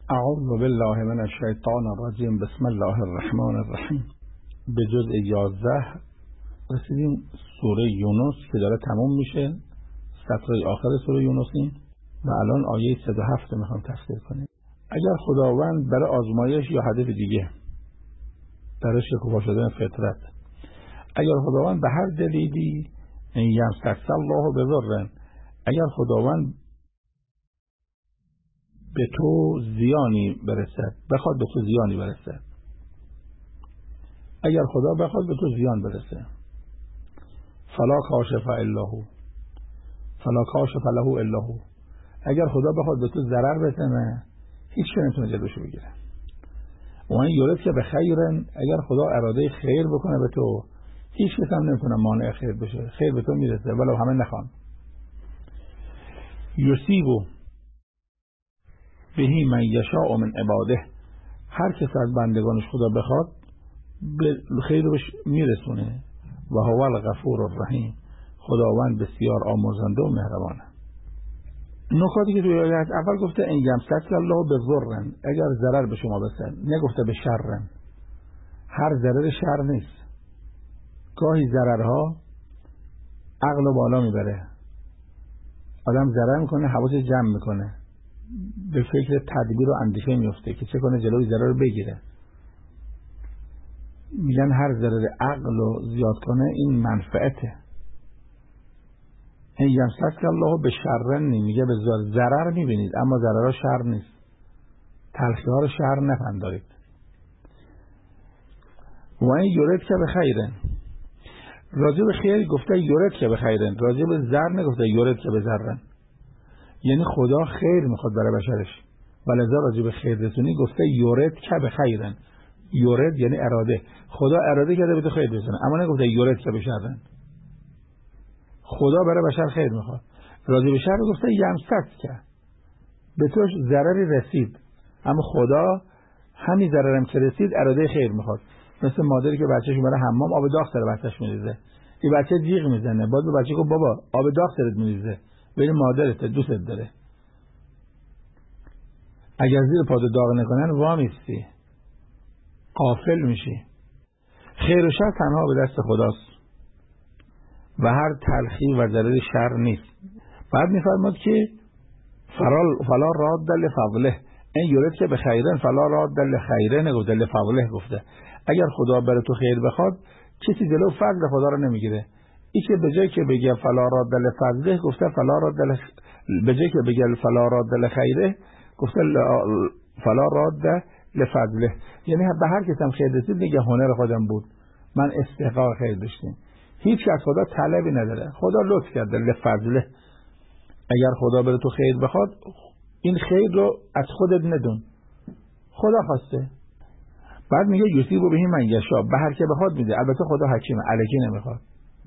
اعوذ بالله من الشیطان الرجیم. بسم الله الرحمن الرحیم. به جزء 11 رسیدیم. سوره یونس که داره تموم میشه، سطر آخر سوره یونسیم و الان آیه 107 میخوام تفسیر کنیم. اگر خداوند برای آزمایش یا هدف دیگه، برای شکوفا شدن فطرت، اگر خداوند به هر دلیلی یمسک الله بضر، اگر خداوند به تو زیانی برسد، بخواد به تو زیانی برسد، اگر خدا بخواد به تو زیان برسه، فلا کاشف الا هو، فلا کاشف له الا هو، اگر خدا بخواد به تو ضرر بزنه هیچ کس نمیتونه جلوشو بگیره. و این یورد که به خیرن، اگر خدا اراده خیر بکنه به تو هیچ کس هم نمیتونه مانع خیر بشه، خیر به تو میرسه ولو همه نخوان. یصیبو بهی من یشاء من عباده، هر کس از بندگانش خدا بخواد به خیر بهش میرسونه. و هو الغفور الرحیم، خداوند بسیار آمرزنده و مهربانه. نکاتی که توی آیه هست، اول گفته ان یمسک الله بضر، اگر ضرر به شما برسه، نگفته به شر. هر ضرر شر نیست. گاهی ضررها عقل و بالا میبره، آدم ضرر میکنه، حواسش جمع میکنه، به فکر تدبیر و اندیشه میفته که چه کنه جلوی ضرر رو بگیره. میگن هر ضرر عقل رو زیاد کنه این منفعته. این یمسک الله به شر نمیگه، به ضرر میبینید اما ضرر شر نیست. تلخی ها رو شر نپندارید. و این یورد که به خیرن، راجع به خیر گفته یورد که به خیرن، راجع به ضرر نگفته یورد که به ضررن. یعنی خدا خیر میخواد برای بشرش، ولذا راجع به خیر رسونی گفته یورد که به خیرن. یورد یعنی اراده، خدا اراده کرده به تو خیر رسونه، اما نگفته یورد که به شرن. خدا برای بشر خیر میخواد. راجع به شر گفته یمسک که به تو ضرری رسید، اما خدا همین ضررم که رسید اراده خیر میخواد. مثل مادری که بچه‌ش میره حمام، آب داغ سر بچه‌ش میریزه، این بچه جیغ میزنه، بعد به بچه گفت بابا آب داغ سرت میریزه، ببین مادرت دوست داره. اگر زیر پات داغ نکنن وامیستی، غافل میشی. خیر و شر تنها به دست خداست و هر تلخی و ضرر شر نیست. بعد میفرماد که فلا راد لفضله، این یورد که به خیرن، فلا راد لخیره نگفته، لفضله گفته. اگر خدا برای تو خیر بخواد کسی جلو فضل خدا رو نمیگیره. این که به جای که بگه فلا راد لفضله گفته فلا راد به جای که بگه فلا راد لخیره گفته فلا راد لفضله. یعنی به هر کس هم خیر رسید میگه هنر خودم بود، من استحقاق خیر داشتم. هیچ از خدا طلبی نداره، خدا لطف کرده لفضله. اگر خدا بره تو خیر بخواد این خیر رو از خودت ندون، خدا خواسته. بعد میگه یصیبو بهی من یشاء، به هر که بخواد میده. البته خدا حکیمه، الکی نمیخواد.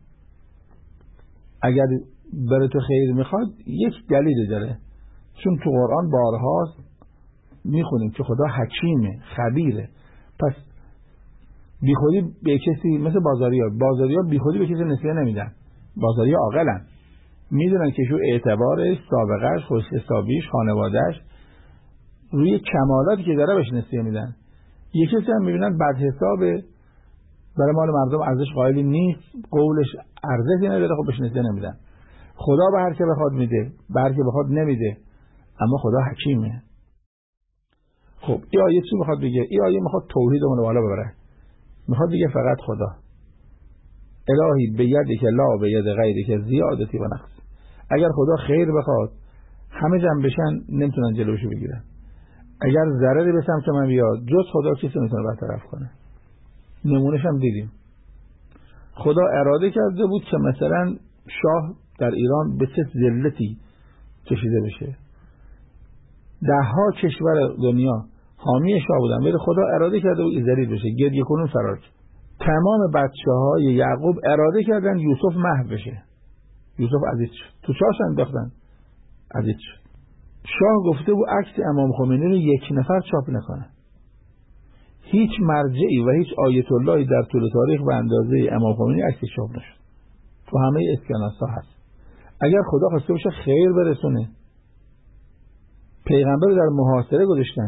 اگر بره تو خیر میخواد یک دلیل داره، چون تو قرآن بارها میخونیم که خدا حکیمه، خبیره. پس بیخودی به کسی، مثل بازاریا بیخودی به کسی نسیه نمیدن. بازاریا عاقلن، میدونن که شو اعتبارش، سابقهش، خوش حسابیش، خانوادهش، روی کمالاتی که داره بهش نسیه میدن. یکی هم میبینن بد حسابه، برای مال مردم ارزش قائلی نیست، قولش ارزشی نداره، خب بهش نسیه نمیدن. خدا به هر که بخواد میده، به هر که بخواد نمیده، اما خدا حکیمه. خب این آیه چی میخواد بگه؟ این آیه میخواد توحیدمون رو بالا ببره. میخواد بگه فقط خدا. الهی بیدی که لا بید غیری که زیادتی و نقص. اگر خدا خیر بخواد همه جمع بشن نمیتونن جلوشو بگیرن. اگر ضرری به سمت من بیاد جز خدا کسی نمیتونه برطرف کنه. نمونهش هم دیدیم. خدا اراده کرده بود که مثلا شاه در ایران به چه ذلتی کشیده بشه. دهها کشور دنیا حامی شاه بودن، ولی خدا اراده کرده بود ذلیل بشه، گریه کنون فرار. تمام بچه‌های یعقوب اراده کردن یوسف محو بشه. یوسف عزیز شد، تو چاش انداختن، عزیز شد. شاه گفته بود عکس امام خمینی رو یک نفر چاپ نکنه. هیچ مرجعی و هیچ آیت اللهی در طول تاریخ به اندازه امام خمینی عکس چاپ نشد. تو همه اسکناس‌ها هست. اگر خدا خواسته باشه خیر برسونه، پیغمبر در محاصره گذاشتن،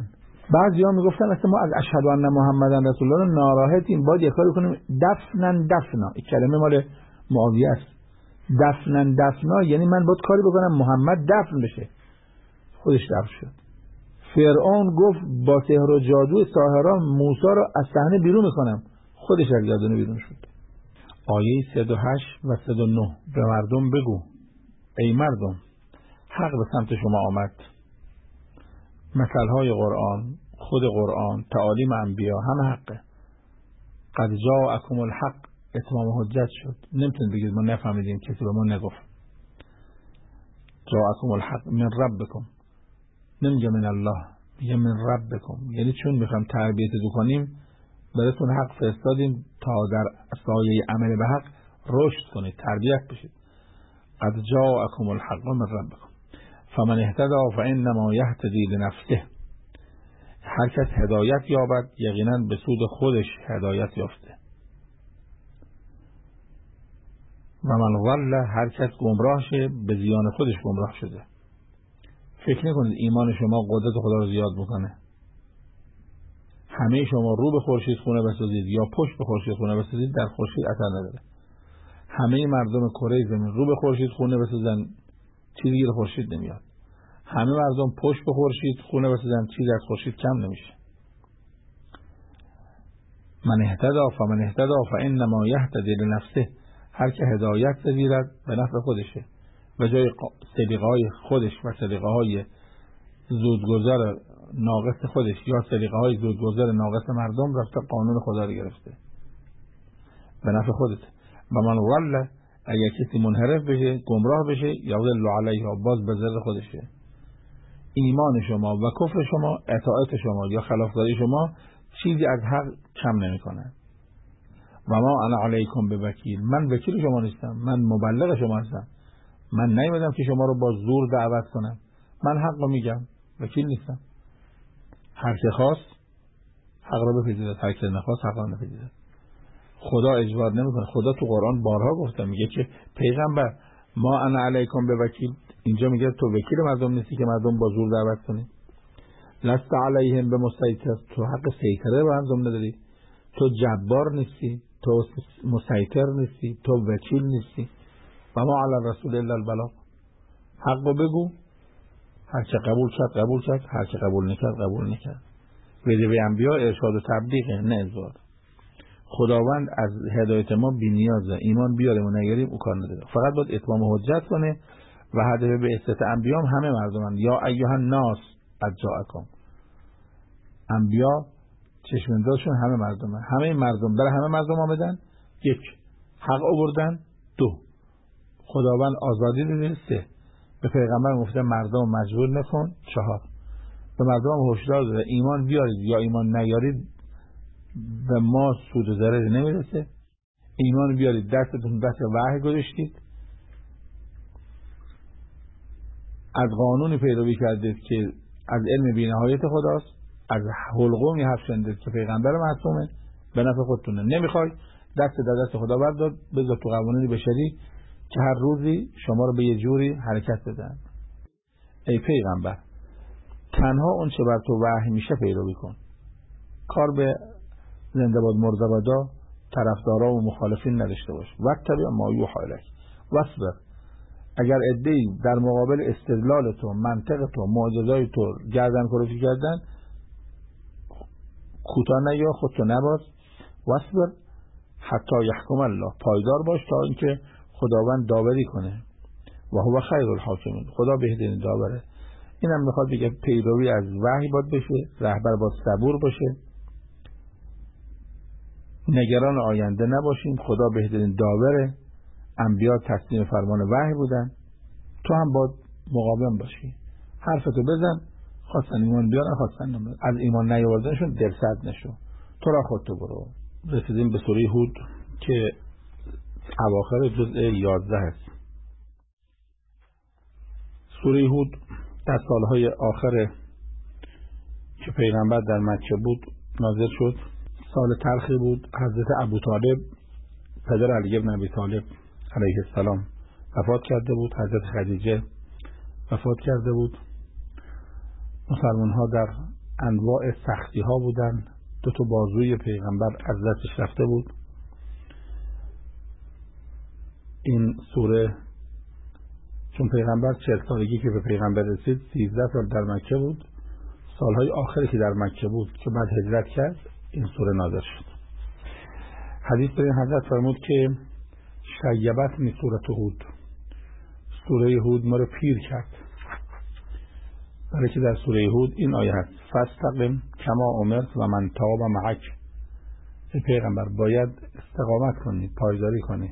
بعضیا میگفتن اصلا ما از اشهد ان محمدن رسول الله ناراحتیم، باید یه کاری کنیم دفنا. این کلمه مال معاویه است. دفنا یعنی من باید کاری بکنم محمد دفن بشه. خودش دفن شد. فرعون گفت با سحر و جادو ساحران موسی رو از صحنه بیرون میکنم، خودش از گردن بیرون شد. آیه 108 و 109 به مردم بگو ای مردم حق به سمت شما آمد. مثلهای قرآن، خود قرآن، تعالیم انبیا همه حقه. قد جاءکم الحق اتمام حجت شد. نمیتونید بگید ما نفهمیدیم، کسی به ما نگفت. جاءکم الحق من ربکم، نمیگه من الله، میگه من ربکم، یعنی چون میخوام تربیتتون کنیم براتون حق فرستادیم تا در سایه عمل به حق رشد کنید، تربیت بشید. قد جاءکم الحق من ربکم فمن اهتدى فانما یهتدی لنفسه. هر کس هدایت یابد یقینا به سود خودش هدایت یافته. و من ضل، هر کس گمراه شه به زیان خودش گمراه شده. فکر نکنید ایمان شما قدرت خدا رو زیاد بکنه. همه شما رو به خورشید خونه بسازید یا پشت به خورشید خونه بسازید در خورشید اثر نداره. همه مردم کره زمین رو به خورشید خونه بسازن چیزی گیر خورشید نمیاد. همه مردم پشت به خورشید خونه بسازن چیزی از خورشید کم نمیشه. من اهتدى فمن اهتدى فانما یهتدی لنفسه. هر که هدایت بگیرد به نفع خودشه. به جای سلیقه‌های خودش و سلیقه‌های زودگذر ناقص خودش یا سلیقه‌های زودگذر ناقص مردم رفته قانون خدا رو گرفته به نفع خودت. و من ضل، اگر کسی منحرف بشه گمراه بشه یضل علیها، باز به ضرر خودشه. ایمان شما و کفر شما، اطاعت شما یا خلافکاری شما چیزی از حق کم نمی‌کنه. و ما انا علیکم بوکیل، من وکیل شما نیستم، من مبلغ شما هستم. من نیومدم که شما رو با زور دعوت کنم، من حق رو میگم، وکیل نیستم. هر که خواست حق رو بپذیرد، هر که نخواست حق رو نپذیرد. خدا اجبار نمیکنه. خدا تو قرآن بارها گفته، میگه که پیغمبر ما انا علیکم بوکیل، اینجا میگه تو وکیل مردم نیستی که مردم با زور دعوت کنی. لست علیهم بمسیطر، تو حق سیطره به مردم نداری، تو جبار نیستی، تو مسیطر نیستی، تو وکیل نیستی. و ما علی الرسول الا البلاغ. حق رو بگو، هر چه قبول کرد، هر چه قبول نکرد. وظیفه انبیا ارشاد و تبلیغه، نه اجبار. خداوند از هدایت ما بی‌نیازه، ایمان بیاریم و نگیریم او کار نداره، فقط باید اتمام حجت کنه. و هدف بعثت انبیا همه مردمان. یا ایها الناس قد جاءکم، انبیا چشم‌اندازشون همه مردمه. همه مردم در همه مردم آمدن. یک، حق آوردن. دو، خداوند آزادی داده. سه، به پیغمبر گفته مردم مجبور نکن. چهار، به مردم هشدار داده ایمان بیارید یا ایمان نیارید به ما سود و ضرری نمیرسه. ایمان بیارید، دستتون دست وحی گذاشتید، از قانونی پیروی کردید که از علم بی‌نهایت خداست، از حلقومی حرف شنیدید که پیغمبر معصومه، به نفع خودتونه. نمیخوای دست در دست خدا بردار، بذار تو قوانینی بشری که هر روزی شما رو به یه جوری حرکت بدن. ای پیغمبر تنها اون چه بر تو وحی میشه پیروی کن. کار به زنده باد مرده بادا طرفدارا و مخالفین نداشته باش. واتبع ما یوحی الیک واصبر. اگر عده‌ای در مقابل استدلال تو، منطق تو، معجزات تو گردن کلفتی کردن، کوتاه نیا، خودتو نباز. واصبر حتی یحکم الله، پایدار باش تا اینکه خداوند داوری کنه. و هو خیر الحاکمین، خدا بهترین داوره. اینم میخواد بگه پیروی از وحی باید بشه، رهبر باید صبور باشه، نگران آینده نباشیم، خدا بهترین داوره، انبیا تسلیم فرمان وحی بودن، تو هم باید مقاوم باشی، حرفتو بزن، خواستن ایمان بیارن خواستن نمیارن، از ایمان نیاوردنشون دلسرد نشو، تو را خودتو برو. رسیدیم به سوره هود که اواخر جزء 11 است. سوره هود در سالهای آخر که پیغمبر در مکه بود نازل شد. سال تلخی بود. حضرت ابوطالب پدر علی بن ابی طالب علیه السلام وفات کرده بود. حضرت خدیجه وفات کرده بود. مسلمان ها در انواع سختی ها بودن. 2 بازوی پیغمبر از دستش رفته بود. این سوره چون پیغمبر 40 سالگی که به پیغمبر رسید 13 سال در مکه بود، سالهای آخری که در مکه بود که بعد هجرت کرد این سوره نازل شد. حدیث در این حضرت فرمود که شیبتنی سوره هود، سوره هود ما رو پیر کرد، برای که در سوره هود این آیه هست فاستقم کما امرت و من تاب معک. ای پیغمبر باید استقامت کنی، پایداری کنی.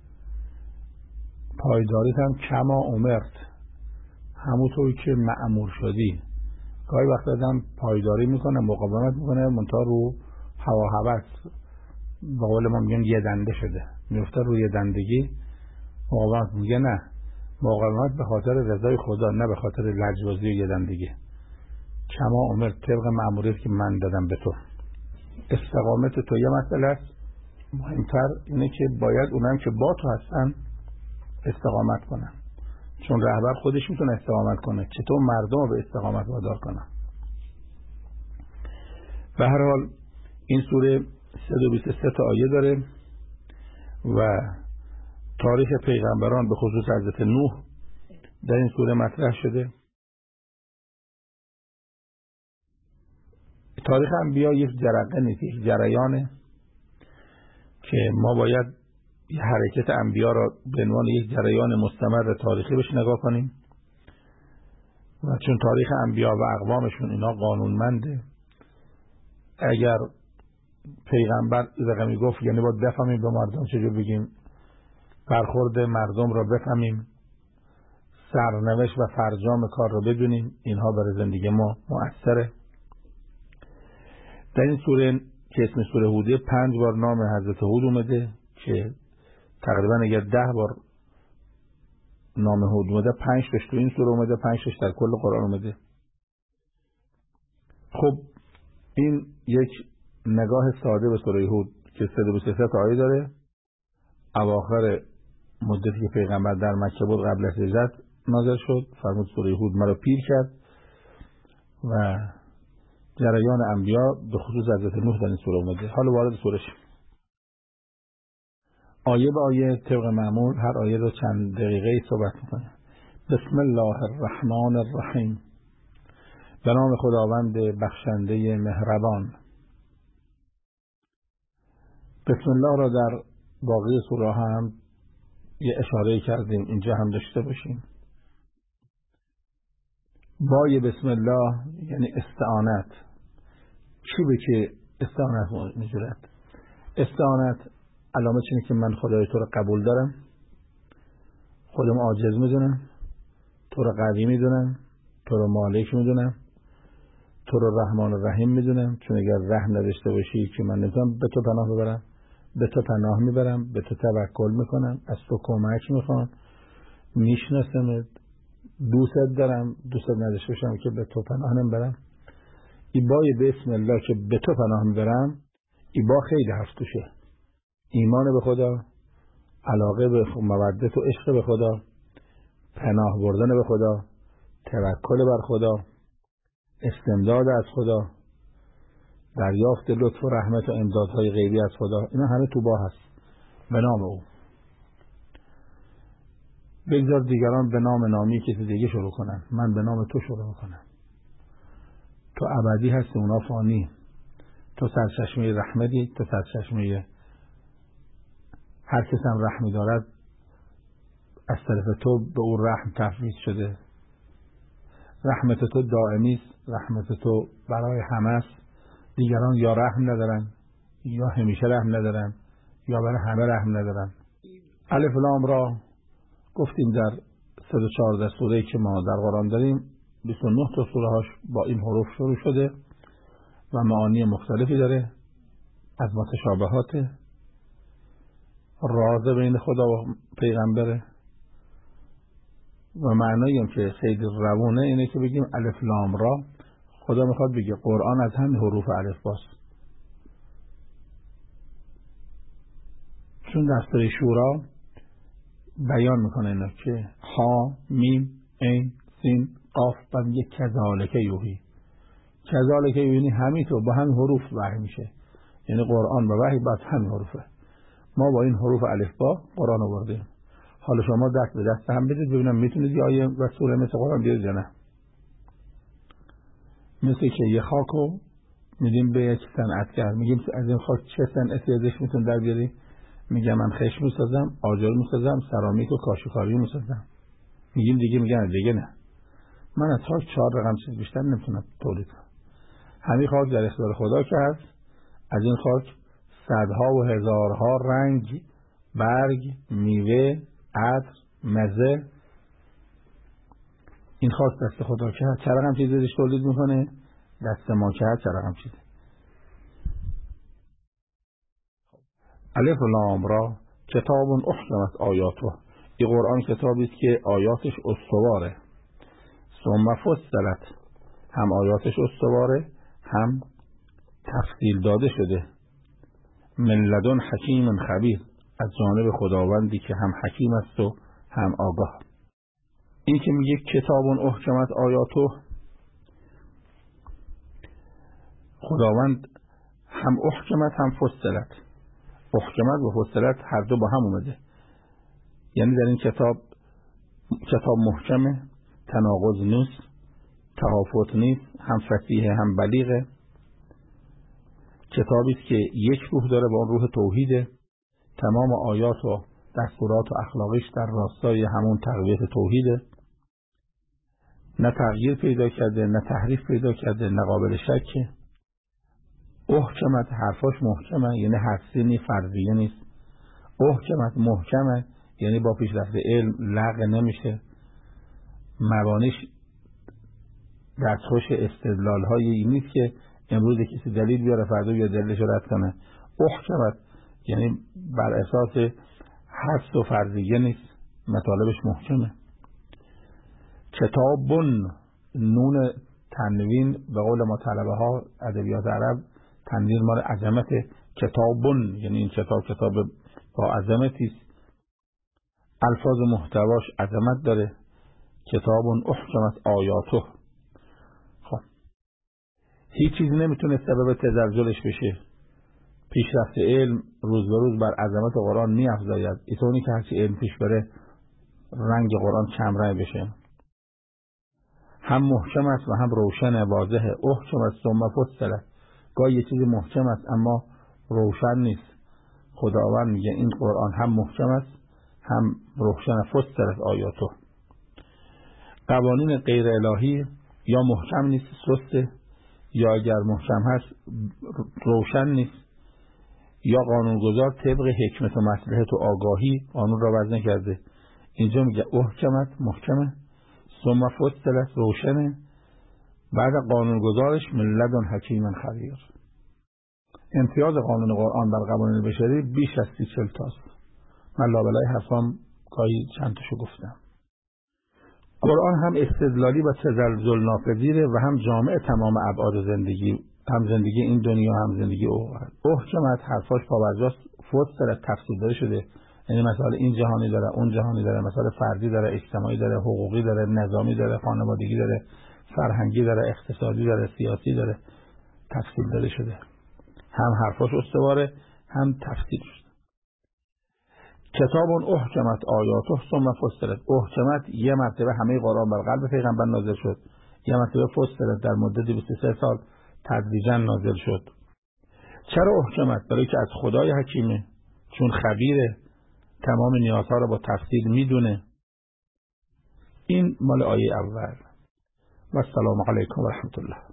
پایداریت هم کما امرت، همونطور که مأمور شدی. گاهی وقت آدم پایداری میکنه، مقاومت میکنه، منتها رو هوا هوس، به قول ما میگن یه دنده شده، میفته روی دندگی مقاومت. میگه نه، مقاومت به خاطر رضای خدا، نه به خاطر لجبازی و یه دندگی. کما امرت، طبق مأموریت که من دادم به تو. استقامت تو یه مسئله است، مهمتر اینه که باید اونم که با تو هستن استقامت کنن، چون رهبر خودش میتونه استقامت کنه، چطور مردم رو به استقامت وادار کنه. به هر حال این سوره 123 تا آیه داره و تاریخ پیغمبران به خصوص حضرت نوح در این سوره مطرح شده. تاریخ انبیا یک جرقه نیست، یک جریانه که ما باید حرکت انبیا را به عنوان یک جریان مستمر تاریخی بهش نگاه کنیم و چون تاریخ انبیا و اقوامشون اینا قانونمنده. اگر پیغمبر رقمی گفت یعنی باید بفهمیم به مردم چجور بگیم، برخورد مردم را بفهمیم، سرنوشت و فرجام کار را بدونیم، اینها برای زندگی ما مؤثره. در این سوره که اسم سوره هوده 5 بار نام حضرت هود اومده که تقریبا اگر 10 بار نام هود اومده 5 تاش تو این سوره اومده، 5 تاش در کل قرآن اومده. خب این یک نگاه ساده به سوره هود که 123 تا آیه داره. اواخر مدتی که پیغمبر در مکه بود قبل از هجرت نازل شد. فرمود سوره هود مرا پیر کرد و جریان انبیا به خصوص حضرت نوح در این سوره اومده. حالا وارد سوره شیم. آیه به آیه طبق معمول هر آیه رو چند دقیقه صحبت میکنه. بسم الله الرحمن الرحیم، به نام خداوند بخشنده مهربان. بسم الله را در باقی سوره هم یه اشاره کردیم، اینجا هم داشته باشیم. بای بسم الله یعنی استعانت. چی به که استعانت میجورد؟ استعانت علامه چینه که من خدای تو رو قبول دارم، خودم عاجز میدونم، تو رو قوی میدونم، تو رو مالک میدونم، تو رو رحمان و رحیم میدونم، چون اگر رحم نداشته باشی که من نمیتونم به تو پناه ببرم، به تو پناه میبرم، به تو توکل میکنم، از تو کمک میخوام، میشناسمت، دوست دارم، دوست نداشته باشم که به تو پناه نمیبرم. ای بای بسم الله که به تو پناه میبرم، ای با خیلی حرف توشه. ایمان به خدا، علاقه به مودت و عشق به خدا، پناه بردن به خدا، توکل بر خدا، استمداد از خدا، دریافت لطف و رحمت و امدادهای غیبی از خدا، اینا همه تو با هست به نام او. بگذار دیگران به نام نامی کسی دیگه شروع کنن، من به نام تو شروع میکنم. تو ابدی هستی، اونا فانی. تو سرچشمه رحمتی، تو سرچشمه هر کس هم رحمی دارد از طرف تو به او رحم تفویض شده. رحمت تو دائمی است، رحمت تو برای همه است. دیگران یا رحم ندارن یا همیشه رحم ندارن یا برای همه رحم ندارن. الف لام را گفتیم در 114 سوره‌ای که ما در قرآن داریم 29 تا سوره هاش با این حروف شروع شده و معانی مختلفی داره، از متشابهات، راز بین خدا و پیغمبره و معنایی هم که خیلی روونه اینه که بگیم الف لام را. خدا میخواد بگه قرآن از همین حروف الف باست، چون در سوره شورا بیان میکنه اینا که ها میم عین سین قاف و یک کذالک یوحی، کذالک یعنی همینطور با همین حروف وحی میشه، یعنی قرآن و وحی بس همین حروفه. ما با این حروف الف با قرآن آوردیم. حالا شما دست به دست هم بدید ببینم میتونید یه آیه و سوره مثل قرآن بیارید یا نه. مثل که یه خاکو میدیم به یک صنعتگر، میگیم از این خاک چه صنعتی ازش میتون در بیاری؟ میگم من خشت میسازم، آجر میسازم، سرامیک و کاشیکاری میسازم. میگیم دیگه نه، من از خاک 4 رقم چیز بیشتر نمیتونم تولید کنم. همین خاک در اختیار خدا که هست، از این خاک صدها و هزارها رنگ، برگ، میوه، عطر، مزه، این خاک دست خدا که هست. چه رقم چیزی ازش تولید میکنه؟ دست ما که هست چه رقم چیزی. الف لام را کتاب احکمت آیاته، این قرآن کتابی است که آیاتش استواره. ثم فصلت، هم آیاتش استواره هم تفصیل داده شده. من لدن حکیم خبیر، از جانب خداوندی که هم حکیم است و هم آگاه. این که میگه کتاب احکمت آیاته، خداوند هم احکمت هم فصلت، احکمت و فصلت هر دو با هم اومده. یعنی در این کتاب محکمه، تناقض نیست، تهافت نیست، هم فصیح هم بلیغه. کتابی است که یک روح داره با اون روح توحیده. تمام آیات و دستورات و اخلاقیش در راستای همون تقویت توحیده. نه تغییر پیدا کرده، نه تحریف پیدا کرده، نه قابل شکه. احکمت حرفاش محکمه، یعنی حدسی نیست، فرضیه نیست. احکمت محکمه، یعنی با پیشرفت علم لغو نمیشه. مبانیش دستخوش استدلال هایی نیست که امروز کسی دلیل بیاره فردا بیا دلیلش رو رد کنه. احکمت یعنی بر اساس حدس و فرضیه نیست، مطالبش محکمه. کتابون، نون تنوین به قول ما طلبه ها ادبیات عرب، تنوین مال عظمت. کتابون یعنی این کتاب با عظمتی است، الفاظ محتواش عظمت داره. کتابون احکمت آیاته. خب هیچ چیز نمیتونه سبب تزلزلش بشه. پیشرفت علم روز به روز بر عظمت قرآن می‌افزاید، اینطوری که هرچی علم پیش بره رنگ قرآن کمرنگ بشه. هم محکم است و هم روشن واضحه. احکم است ثم فصلت، گاهی یه چیز محکم است اما روشن نیست. خداوند میگه این قرآن هم محکم است هم روشن. فصلت آیاته. قوانین غیر الهی یا محکم نیست سسته، یا اگر محکم هست روشن نیست، یا قانونگذار طبق حکمت و مصلحت و آگاهی قانون را وضع کرده. اینجا میگه احکمت محکمه، ثم فصلت روشنه، بعد قانونگذارش من لدن حکیم خبیر. امتیاز قانون قرآن بر قوانین بشری بیش از 30-40 تاست. من لابلای حرفام گاهی چند تاشو گفتم. قرآن هم استدلالی و تزلزل ناپذیره و هم جامع تمام ابعاد زندگی، هم زندگی این دنیا هم زندگی اخرى. احکمت حرفاش پابرجاست، فصلت تفصیل داده شده. یعنی مثلا این جهانی داره، اون جهانی داره، مثلا فردی داره، اجتماعی داره، حقوقی داره، نظامی داره، خانوادگی داره، فرهنگی داره، اقتصادی داره، سیاسی داره، تفصیل داده شده. هم حرفاش استواره هم تفصیل شده. کتاب احکمت آیاته ثم فصلت. احکمت یه مرتبه همه قرآن بر قلب پیغمبر نازل شد، یه مرتبه فصلت در مدت 23 سال تدریجا نازل شد. چرا احکمت؟ برای که از خدای حکیمه، چون خبیره، تمام نیازها را با تفصیل میدونه. این مال آیه اول. و السلام علیکم و رحمت الله.